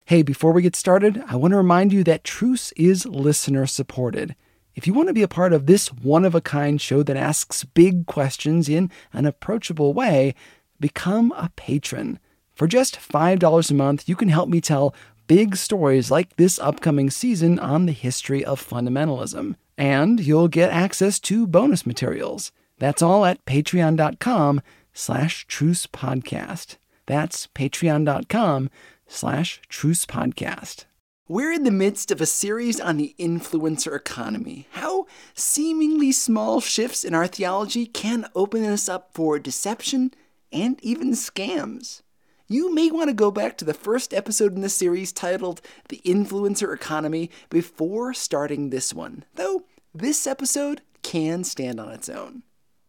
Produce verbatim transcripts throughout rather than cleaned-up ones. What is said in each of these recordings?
Hey, before we get started, I want to remind you that Truce is listener-supported. If you want to be a part of this one-of-a-kind show that asks big questions in an approachable way, become a patron. For just five dollars a month, you can help me tell big stories like this upcoming season on the history of fundamentalism. And you'll get access to bonus materials. That's all at patreon.com slash truce podcast. That's patreon.com slash truce podcast. We're in the midst of a series on the influencer economy. How seemingly small shifts in our theology can open us up for deception and even scams. You may want to go back to the first episode in the series titled The Influencer Economy before starting this one, though this episode can stand on its own.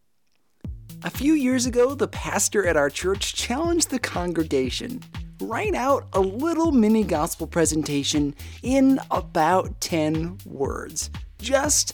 A few years ago, the pastor at our church challenged the congregation. Write out a little mini gospel presentation in about ten words. Just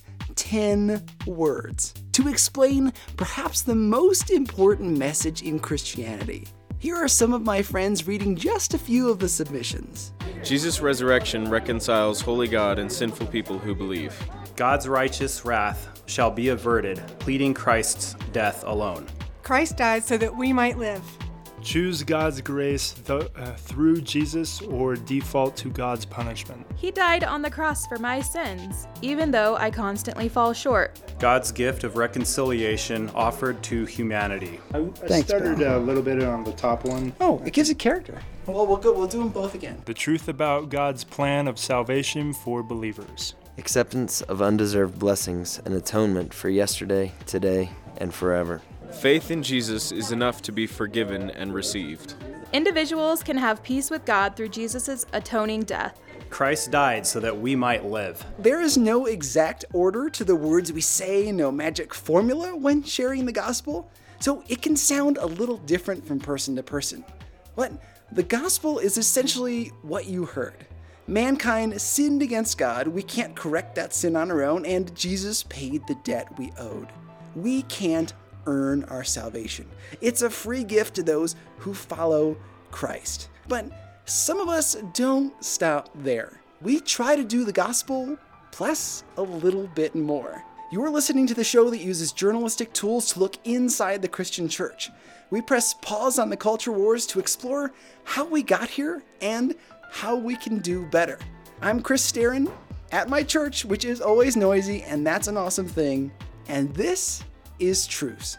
ten words. To explain perhaps the most important message in Christianity. Here are some of my friends reading just a few of the submissions. Jesus' resurrection reconciles holy God and sinful people who believe. God's righteous wrath shall be averted, pleading Christ's death alone. Christ died so that we might live. Choose God's grace th- uh, through Jesus or default to God's punishment. He died on the cross for my sins, even though I constantly fall short. God's gift of reconciliation offered to humanity. I, I Thanks, started Ben. a little bit on the top one. Oh, it gives it character. Well, we'll go. We'll do them both again. The truth about God's plan of salvation for believers. Acceptance of undeserved blessings and atonement for yesterday, today, and forever. Faith in Jesus is enough to be forgiven and received. Individuals can have peace with God through Jesus' atoning death. Christ died so that we might live. There is no exact order to the words we say, no magic formula when sharing the gospel, so it can sound a little different from person to person. But the gospel is essentially what you heard. Mankind sinned against God, we can't correct that sin on our own, and Jesus paid the debt we owed. We can't earn our salvation. It's a free gift to those who follow Christ. But some of us don't stop there. We try to do the gospel plus a little bit more. You're listening to the show that uses journalistic tools to look inside the Christian church. We press pause on the culture wars to explore how we got here and how we can do better. I'm Chris Staron at my church, which is always noisy, and that's an awesome thing. And this is Truce.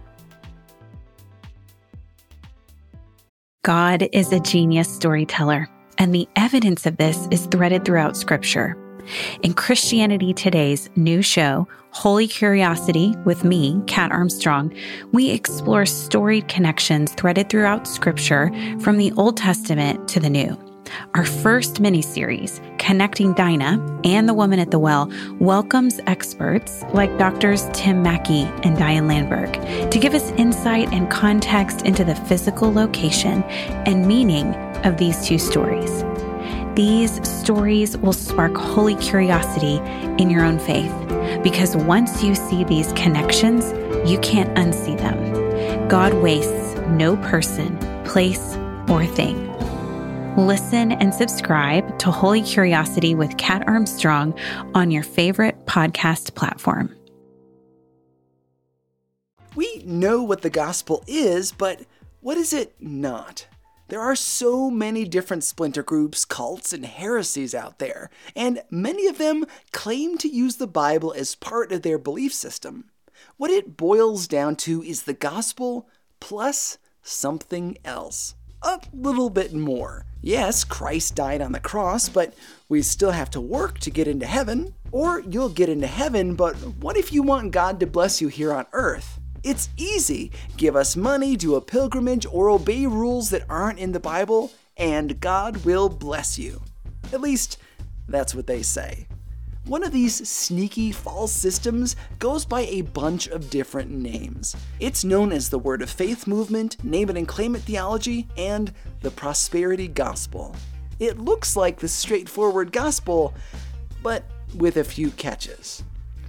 God is a genius storyteller, and the evidence of this is threaded throughout Scripture. In Christianity Today's new show, Holy Curiosity, with me, Kat Armstrong, we explore storied connections threaded throughout Scripture from the Old Testament to the New. Our first mini-series, Connecting Dinah and the Woman at the Well, welcomes experts like Doctors Tim Mackey and Diane Landberg to give us insight and context into the physical location and meaning of these two stories. These stories will spark holy curiosity in your own faith, because once you see these connections, you can't unsee them. God wastes no person, place, or thing. Listen and subscribe to Holy Curiosity with Kat Armstrong on your favorite podcast platform. We know what the gospel is, but what is it not? There are so many different splinter groups, cults, and heresies out there, and many of them claim to use the Bible as part of their belief system. What it boils down to is the gospel plus something else. A little bit more. Yes, Christ died on the cross, but we still have to work to get into heaven. Or you'll get into heaven, but what if you want God to bless you here on earth? It's easy. Give us money, do a pilgrimage, or obey rules that aren't in the Bible, and God will bless you. At least, that's what they say. One of these sneaky false systems goes by a bunch of different names. It's known as the Word of Faith movement, Name It and Claim It theology, and the Prosperity Gospel. It looks like the straightforward gospel, but with a few catches.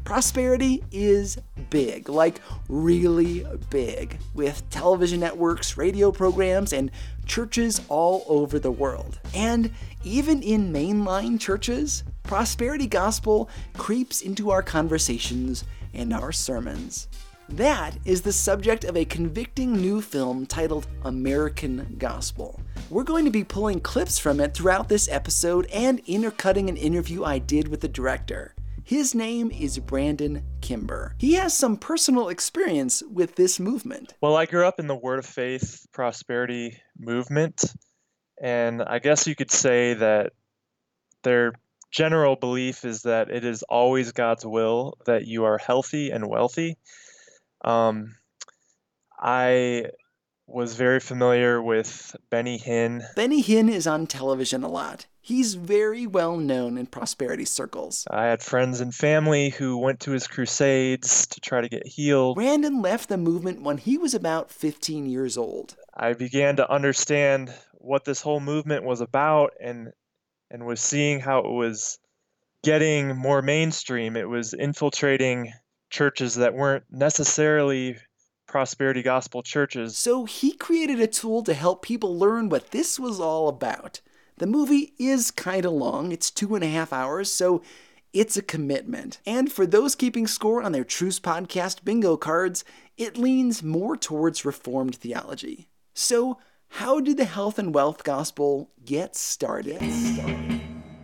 Prosperity is big, like really big, with television networks, radio programs, and churches all over the world. And even in mainline churches, prosperity gospel creeps into our conversations and our sermons. That is the subject of a convicting new film titled American Gospel. We're going to be pulling clips from it throughout this episode and intercutting an interview I did with the director. His name is Brandon Kimber. He has some personal experience with this movement. Well, I grew up in the Word of Faith prosperity movement, and I guess you could say that their general belief is that it is always God's will that you are healthy and wealthy. Um, I was very familiar with Benny Hinn. Benny Hinn is on television a lot. He's very well known in prosperity circles. I had friends and family who went to his crusades to try to get healed. Brandon left the movement when he was about fifteen years old. I began to understand what this whole movement was about and and was seeing how it was getting more mainstream. It was infiltrating churches that weren't necessarily prosperity gospel churches. So he created a tool to help people learn what this was all about. The movie is kind of long. It's two and a half hours, so it's a commitment. And for those keeping score on their Truce Podcast bingo cards, it leans more towards Reformed theology. So how did the health and wealth gospel get started? Get started.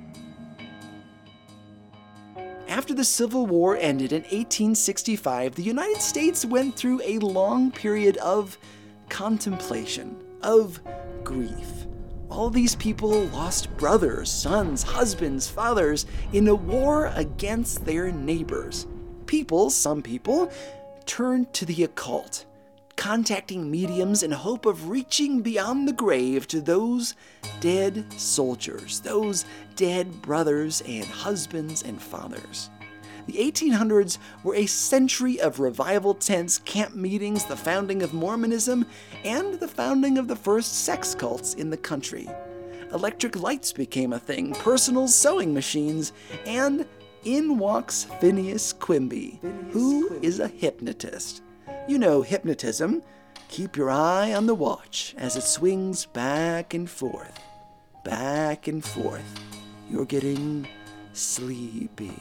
After the Civil War ended in eighteen sixty-five, the United States went through a long period of contemplation, of grief. All these people lost brothers, sons, husbands, fathers in a war against their neighbors. People, some people, turned to the occult, contacting mediums in hope of reaching beyond the grave to those dead soldiers, those dead brothers and husbands and fathers. The eighteen hundreds were a century of revival tents, camp meetings, the founding of Mormonism, and the founding of the first sex cults in the country. Electric lights became a thing, personal sewing machines, and in walks Phineas Quimby, who is a hypnotist. You know hypnotism. Keep your eye on the watch as it swings back and forth, back and forth. You're getting sleepy.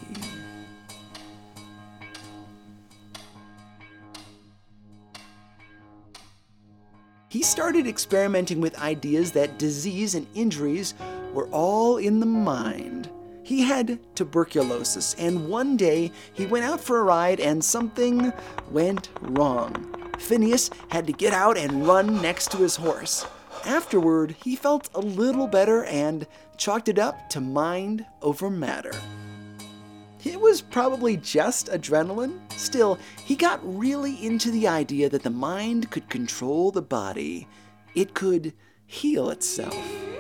He started experimenting with ideas that disease and injuries were all in the mind. He had tuberculosis, and one day he went out for a ride and something went wrong. Phineas had to get out and run next to his horse. Afterward, he felt a little better and chalked it up to mind over matter. It was probably just adrenaline. Still, he got really into the idea that the mind could control the body. It could heal itself.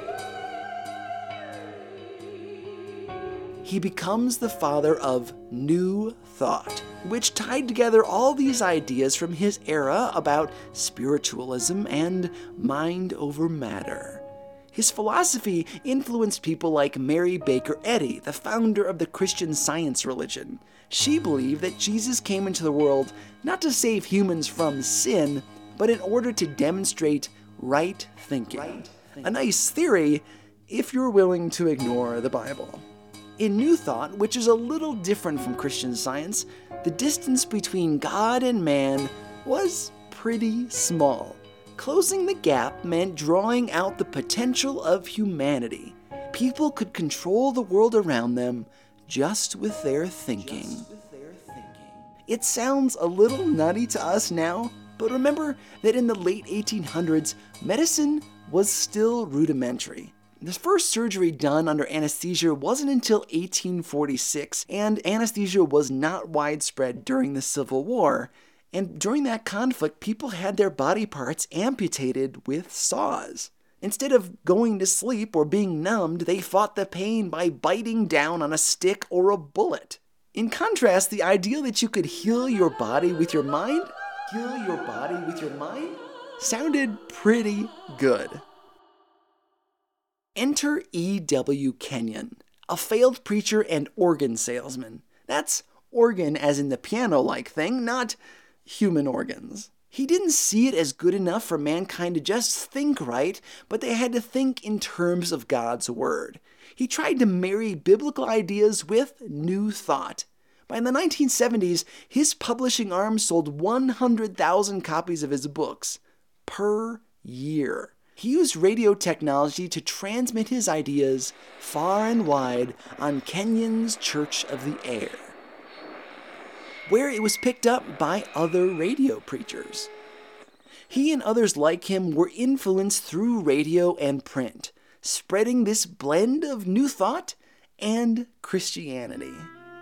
He becomes the father of New Thought, which tied together all these ideas from his era about spiritualism and mind over matter. His philosophy influenced people like Mary Baker Eddy, the founder of the Christian Science religion. She believed that Jesus came into the world not to save humans from sin, but in order to demonstrate right thinking. Right thinking. A nice theory if you're willing to ignore the Bible. In New Thought, which is a little different from Christian Science, the distance between God and man was pretty small. Closing the gap meant drawing out the potential of humanity. People could control the world around them just with their thinking. With their thinking. It sounds a little nutty to us now, but remember that in the late eighteen hundreds, medicine was still rudimentary. The first surgery done under anesthesia wasn't until eighteen forty-six, and anesthesia was not widespread during the Civil War. And during that conflict, people had their body parts amputated with saws. Instead of going to sleep or being numbed, they fought the pain by biting down on a stick or a bullet. In contrast, the idea that you could heal your body with your mind, heal your body with your mind, sounded pretty good. Enter E W Kenyon, a failed preacher and organ salesman. That's organ as in the piano-like thing, not human organs. He didn't see it as good enough for mankind to just think right, but they had to think in terms of God's word. He tried to marry biblical ideas with new thought. By the nineteen seventies, his publishing arm sold one hundred thousand copies of his books per year. He used radio technology to transmit his ideas far and wide on Kenyon's Church of the Air, where it was picked up by other radio preachers. He and others like him were influenced through radio and print, spreading this blend of new thought and Christianity.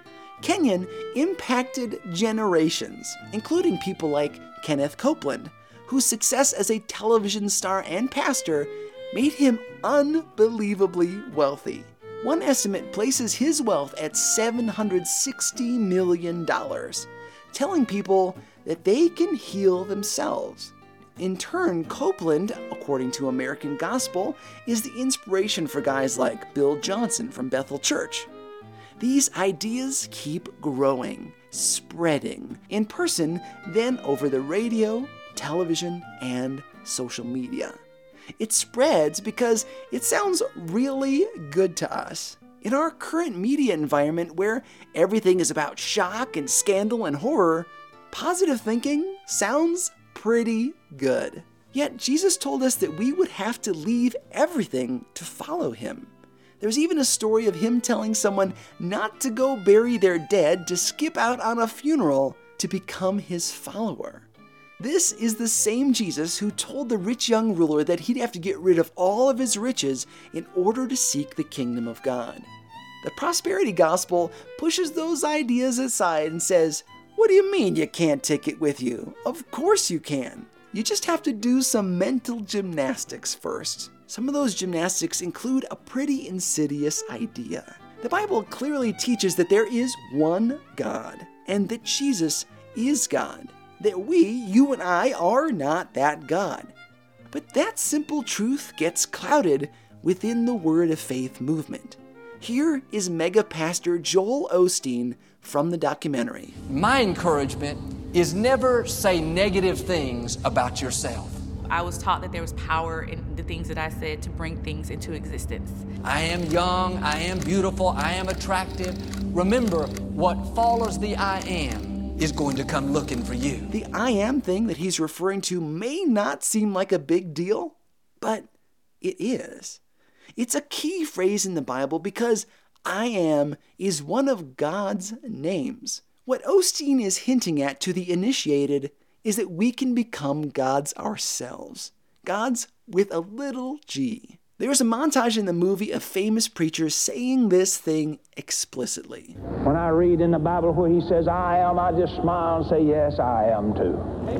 Kenyon impacted generations, including people like Kenneth Copeland, whose success as a television star and pastor made him unbelievably wealthy. One estimate places his wealth at seven hundred sixty million dollars, telling people that they can heal themselves. In turn, Copeland, according to American Gospel, is the inspiration for guys like Bill Johnson from Bethel Church. These ideas keep growing, spreading, in person, then over the radio, television, and social media. It spreads because it sounds really good to us. In our current media environment where everything is about shock and scandal and horror, positive thinking sounds pretty good. Yet Jesus told us that we would have to leave everything to follow him. There's even a story of him telling someone not to go bury their dead, to skip out on a funeral to become his follower. This is the same Jesus who told the rich young ruler that he'd have to get rid of all of his riches in order to seek the kingdom of God. The prosperity gospel pushes those ideas aside and says, "What do you mean you can't take it with you? Of course you can. You just have to do some mental gymnastics first." Some of those gymnastics include a pretty insidious idea. The Bible clearly teaches that there is one God, and that Jesus is God. That we, you and I, are not that God. But that simple truth gets clouded within the Word of Faith movement. Here is mega pastor Joel Osteen from the documentary. My encouragement is never say negative things about yourself. I was taught that there was power in the things that I said to bring things into existence. I am young, I am beautiful, I am attractive. Remember, what follows the I am is going to come looking for you. The I am thing that he's referring to may not seem like a big deal, but it is. It's a key phrase in the Bible because I am is one of God's names. What Osteen is hinting at to the initiated is that we can become gods ourselves. Gods with a little g. There's a montage in the movie of famous preachers saying this thing explicitly. When I read in the Bible where he says, I am, I just smile and say, yes, I am too.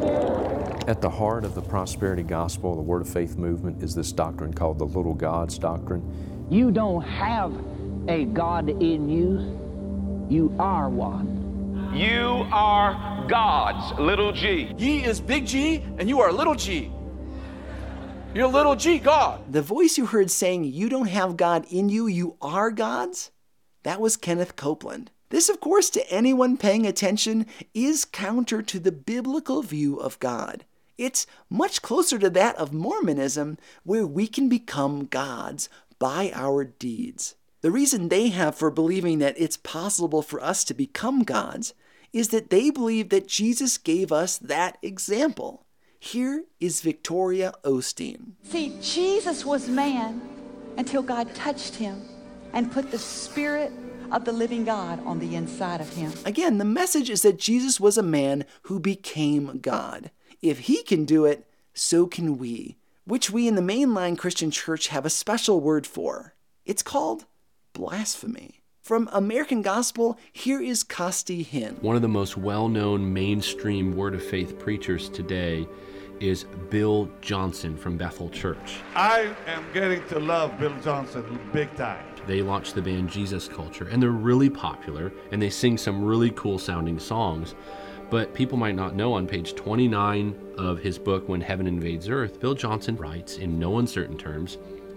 Amen. At the heart of the prosperity gospel, the Word of Faith movement, is this doctrine called the little gods doctrine. You don't have a God in you. You are one. You are God's little g. Ye is big G, and you are little g. You're little g God. The voice you heard saying, you don't have God in you, you are God's, that was Kenneth Copeland. This, of course, to anyone paying attention, is counter to the biblical view of God. It's much closer to that of Mormonism, where we can become gods by our deeds. The reason they have for believing that it's possible for us to become gods is that they believe that Jesus gave us that example. Here is Victoria Osteen. See, Jesus was man until God touched him and put the Spirit of the living God on the inside of him. Again, the message is that Jesus was a man who became God. If he can do it, so can we, which we in the mainline Christian church have a special word for. It's called blasphemy. From American Gospel, here is Costi Hinn. One of the most well-known mainstream Word of Faith preachers today is Bill Johnson from Bethel Church. I am getting to love Bill Johnson big time. They launched the band Jesus Culture, and they're really popular, and they sing some really cool sounding songs. But people might not know, on page twenty-nine of his book, When Heaven Invades Earth, Bill Johnson writes in no uncertain terms,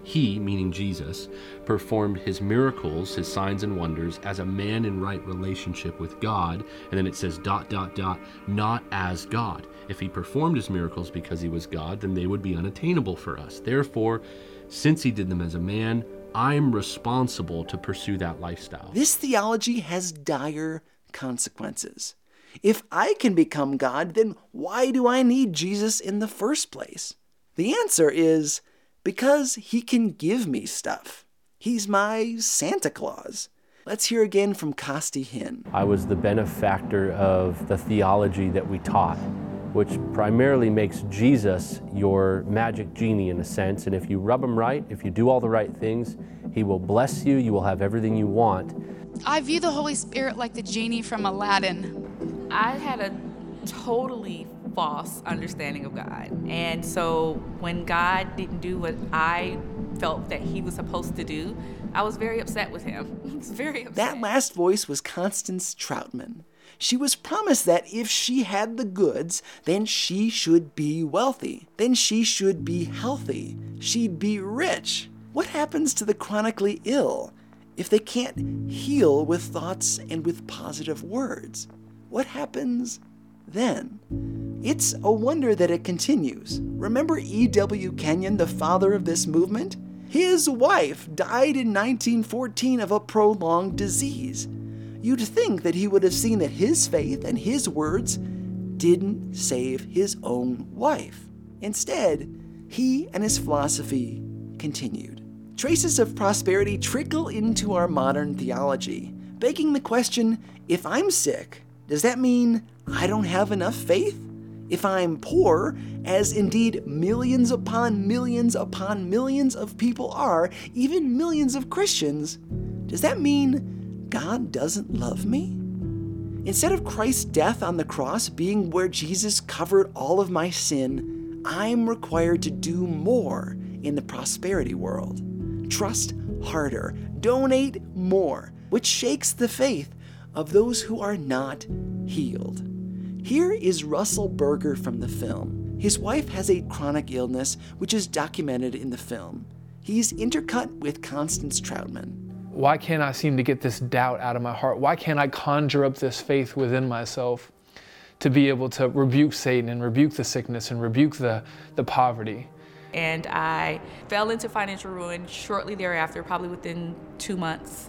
He, meaning Jesus, performed his miracles, his signs and wonders, as a man in right relationship with God. And then it says dot, dot, dot, not as God. If he performed his miracles because he was God, then they would be unattainable for us. Therefore, since he did them as a man, I'm responsible to pursue that lifestyle. This theology has dire consequences. If I can become God, then why do I need Jesus in the first place? The answer is because he can give me stuff. He's my Santa Claus. Let's hear again from Costi Hinn. I was the benefactor of the theology that we taught, which primarily makes Jesus your magic genie in a sense. And if you rub him right, if you do all the right things, he will bless you, you will have everything you want. I view the Holy Spirit like the genie from Aladdin. I had a totally false understanding of God. And so when God didn't do what I felt that he was supposed to do, I was very upset with him. I was very upset. That last voice was Constance Troutman. She was promised that if she had the goods, then she should be wealthy. Then she should be healthy. She'd be rich. What happens to the chronically ill if they can't heal with thoughts and with positive words? What happens then? It's a wonder that it continues. Remember E W Kenyon, the father of this movement? His wife died in nineteen fourteen of a prolonged disease. You'd think that he would have seen that his faith and his words didn't save his own wife. Instead, he and his philosophy continued. Traces of prosperity trickle into our modern theology, begging the question, if I'm sick, does that mean I don't have enough faith? If I'm poor, as indeed millions upon millions upon millions of people are, even millions of Christians, does that mean God doesn't love me? Instead of Christ's death on the cross being where Jesus covered all of my sin, I'm required to do more in the prosperity world. Trust harder, donate more, which shakes the faith of those who are not healed. Here is Russell Berger from the film. His wife has a chronic illness, which is documented in the film. He's intercut with Constance Troutman. Why can't I seem to get this doubt out of my heart? Why can't I conjure up this faith within myself to be able to rebuke Satan and rebuke the sickness and rebuke the, the poverty? And I fell into financial ruin shortly thereafter, probably within two months,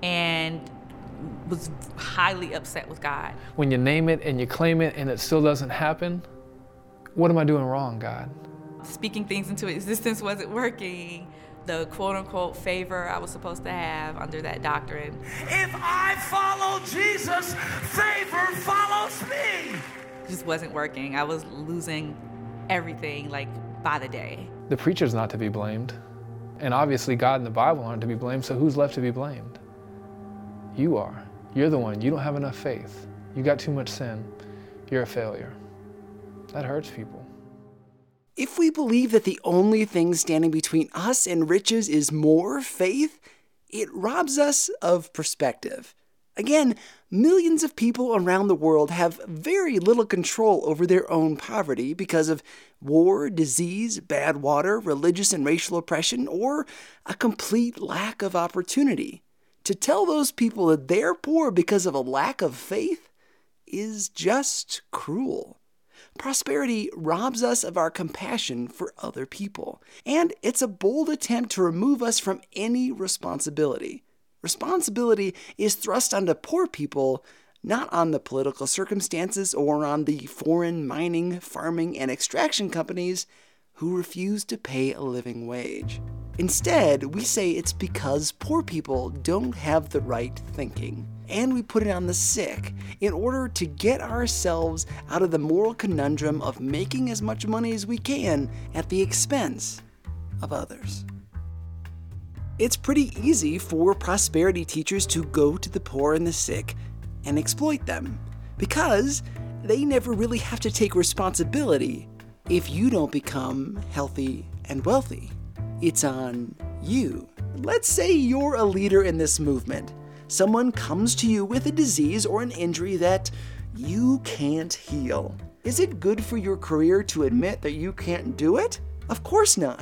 and was highly upset with God. When you name it and you claim it and it still doesn't happen, what am I doing wrong, God? Speaking things into existence wasn't working. The quote-unquote favor I was supposed to have under that doctrine. If I follow Jesus, favor follows me. Just wasn't working. I was losing everything, like, by the day. The preacher's not to be blamed. And obviously God and the Bible aren't to be blamed, so who's left to be blamed? You are. You're the one. You don't have enough faith. You got too much sin. You're a failure. That hurts people. If we believe that the only thing standing between us and riches is more faith, it robs us of perspective. Again, millions of people around the world have very little control over their own poverty because of war, disease, bad water, religious and racial oppression, or a complete lack of opportunity. To tell those people that they're poor because of a lack of faith is just cruel. Prosperity robs us of our compassion for other people, and it's a bold attempt to remove us from any responsibility. Responsibility is thrust onto poor people, not on the political circumstances or on the foreign mining, farming, and extraction companies who refuse to pay a living wage. Instead, we say it's because poor people don't have the right thinking, and we put it on the sick in order to get ourselves out of the moral conundrum of making as much money as we can at the expense of others. It's pretty easy for prosperity teachers to go to the poor and the sick and exploit them, because they never really have to take responsibility if you don't become healthy and wealthy. It's on you. Let's say you're a leader in this movement. Someone comes to you with a disease or an injury that you can't heal. Is it good for your career to admit that you can't do it? Of course not.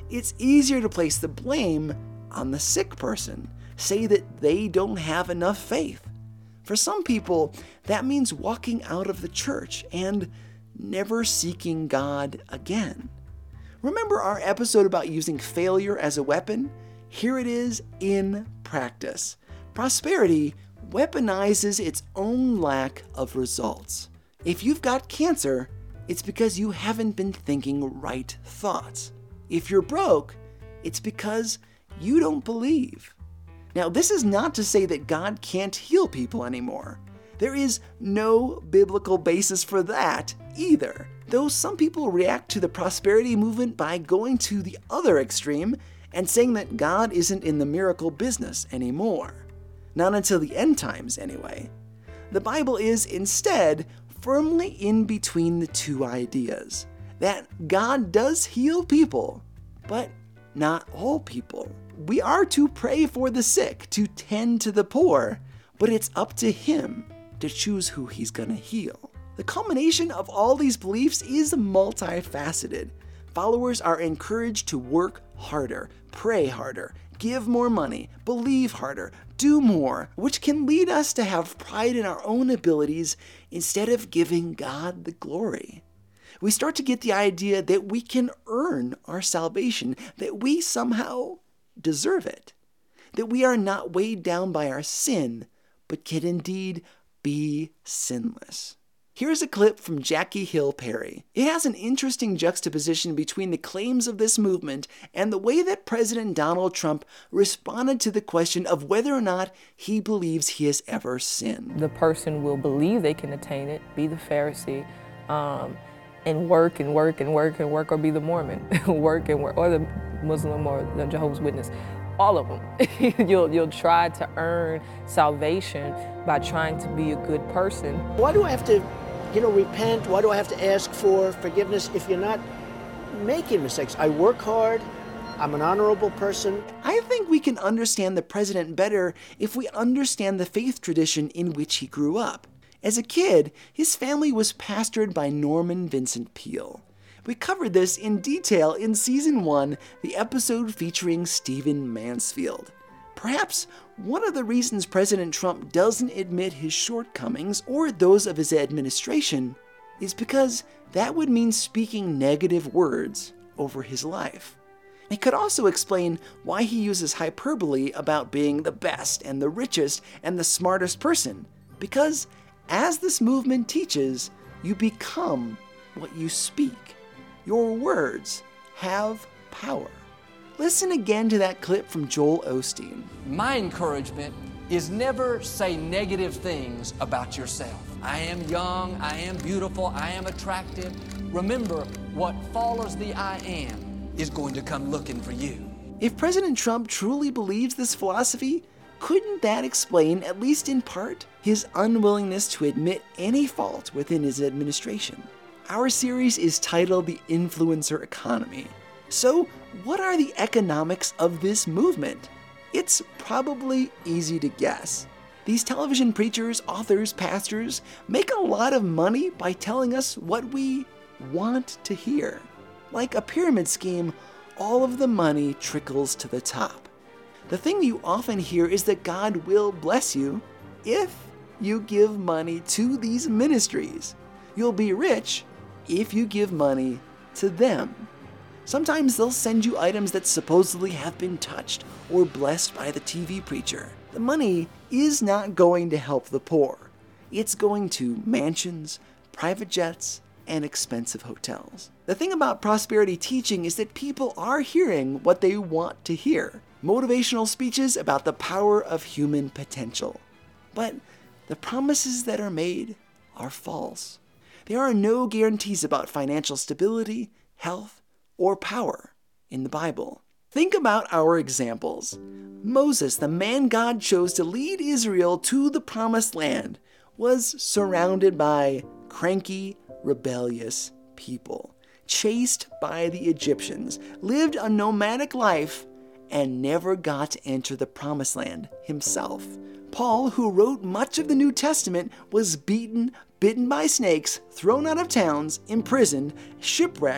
it's easier to place the blame on the sick person, say that they don't have enough faith. For some people, that means walking out of the church and never seeking God again. Remember our episode about using failure as a weapon? Here it is in practice. Prosperity weaponizes its own lack of results. If you've got cancer, it's because you haven't been thinking right thoughts. If you're broke, it's because you don't believe. Now, this is not to say that God can't heal people anymore. There is no biblical basis for that either, though some people react to the prosperity movement by going to the other extreme and saying that God isn't in the miracle business anymore. Not until the end times, anyway. The Bible is instead firmly in between the two ideas, that God does heal people, but not all people. We are to pray for the sick, to tend to the poor, but it's up to Him to choose who He's gonna heal. The culmination of all these beliefs is multifaceted. Followers are encouraged to work harder, pray harder, give more money, believe harder, do more, which can lead us to have pride in our own abilities instead of giving God the glory. We start to get the idea that we can earn our salvation, that we somehow deserve it, that we are not weighed down by our sin, but can indeed be sinless. Here's a clip from Jackie Hill Perry. It has an interesting juxtaposition between the claims of this movement and the way that President Donald Trump responded to the question of whether or not he believes he has ever sinned. The person will believe they can attain it, be the Pharisee, um, and work and work and work and work, or be the Mormon, work and work, or the Muslim or the Jehovah's Witness. All of them. you'll, you'll try to earn salvation by trying to be a good person. Why do I have to, you know, repent? Why do I have to ask for forgiveness if you're not making mistakes? I work hard. I'm an honorable person. I think we can understand the president better if we understand the faith tradition in which he grew up. As a kid, his family was pastored by Norman Vincent Peale. We covered this in detail in Season one, the episode featuring Stephen Mansfield. Perhaps one of the reasons President Trump doesn't admit his shortcomings or those of his administration is because that would mean speaking negative words over his life. It could also explain why he uses hyperbole about being the best and the richest and the smartest person, because as this movement teaches, you become what you speak. Your words have power. Listen again to that clip from Joel Osteen. My encouragement is never say negative things about yourself. I am young, I am beautiful, I am attractive. Remember, what follows the I am is going to come looking for you. If President Trump truly believes this philosophy, couldn't that explain, at least in part, his unwillingness to admit any fault within his administration? Our series is titled The Influencer Economy. So, what are the economics of this movement? It's probably easy to guess. These television preachers, authors, pastors make a lot of money by telling us what we want to hear. Like a pyramid scheme, all of the money trickles to the top. The thing you often hear is that God will bless you if you give money to these ministries. You'll be rich if you give money to them. Sometimes they'll send you items that supposedly have been touched or blessed by the T V preacher. The money is not going to help the poor. It's going to mansions, private jets, and expensive hotels. The thing about prosperity teaching is that people are hearing what they want to hear. Motivational speeches about the power of human potential. But the promises that are made are false. There are no guarantees about financial stability, health, or power in the Bible. Think about our examples. Moses, the man God chose to lead Israel to the promised land, was surrounded by cranky, rebellious people, chased by the Egyptians, lived a nomadic life, and never got to enter the promised land himself. Paul, who wrote much of the New Testament, was beaten, bitten by snakes, thrown out of towns, imprisoned, shipwrecked,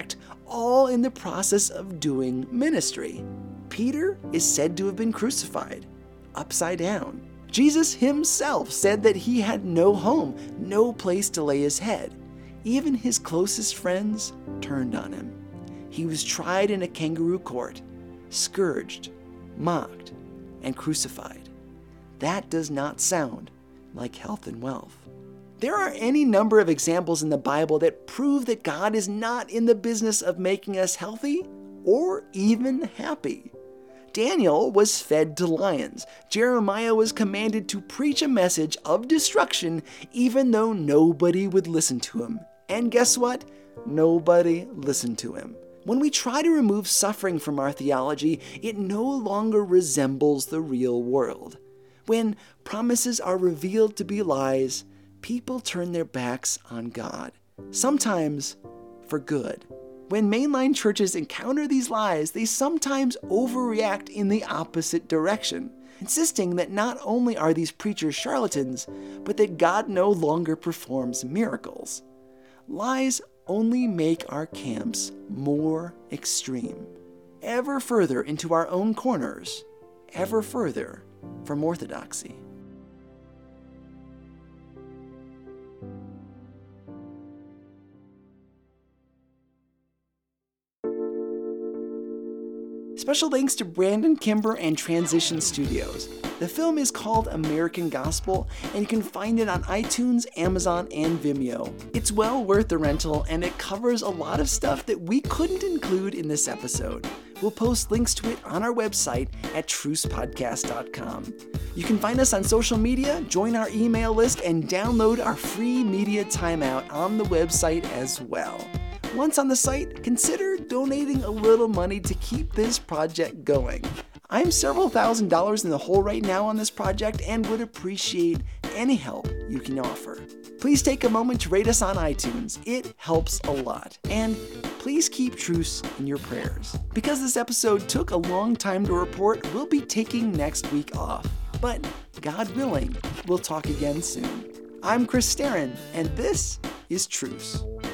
all in the process of doing ministry. Peter is said to have been crucified, upside down. Jesus himself said that he had no home, no place to lay his head. Even his closest friends turned on him. He was tried in a kangaroo court, scourged, mocked, and crucified. That does not sound like health and wealth. There are any number of examples in the Bible that prove that God is not in the business of making us healthy or even happy. Daniel was fed to lions. Jeremiah was commanded to preach a message of destruction even though nobody would listen to him. And guess what? Nobody listened to him. When we try to remove suffering from our theology, it no longer resembles the real world. When promises are revealed to be lies, people turn their backs on God, sometimes for good. When mainline churches encounter these lies, they sometimes overreact in the opposite direction, insisting that not only are these preachers charlatans, but that God no longer performs miracles. Lies only make our camps more extreme, ever further into our own corners, ever further from orthodoxy. Special thanks to Brandon Kimber and Transition Studios. The film is called American Gospel, and you can find it on iTunes, Amazon, and Vimeo. It's well worth the rental, and it covers a lot of stuff that we couldn't include in this episode. We'll post links to it on our website at truce podcast dot com. You can find us on social media, join our email list, and download our free media timeout on the website as well. Once on the site, consider donating a little money to keep this project going. I'm several thousand dollars in the hole right now on this project and would appreciate any help you can offer. Please take a moment to rate us on iTunes. It helps a lot. And please keep Truce in your prayers. Because this episode took a long time to report, we'll be taking next week off. But God willing, we'll talk again soon. I'm Chris Staron, and this is Truce.